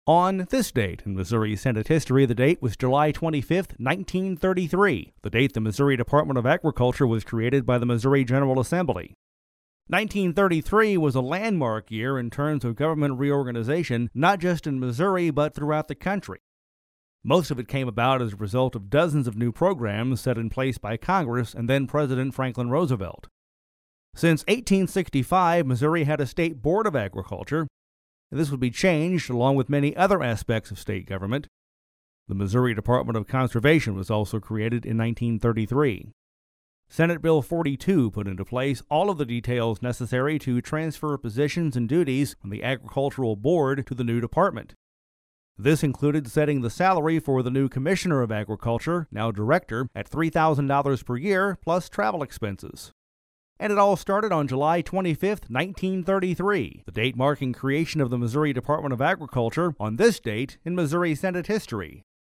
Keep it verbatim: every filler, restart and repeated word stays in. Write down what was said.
On this date in Missouri Senate history, the date was July twenty-fifth, nineteen thirty-three, the date the Missouri Department of Agriculture was created by the Missouri General Assembly. nineteen thirty-three was a landmark year in terms of government reorganization, not just in Missouri but throughout the country. Most of it came about as a result of dozens of new programs set in place by Congress and then President Franklin Roosevelt. Since eighteen sixty-five, Missouri had a state board of agriculture. This would be changed along with many other aspects of state government. The Missouri Department of Conservation was also created in nineteen thirty-three. Senate Bill forty-two put into place all of the details necessary to transfer positions and duties from the Agricultural Board to the new department. This included setting the salary for the new Commissioner of Agriculture, now Director, at three thousand dollars per year plus travel expenses. And it all started on July twenty-fifth, nineteen thirty-three, the date marking creation of the Missouri Department of Agriculture on this date in Missouri Senate history.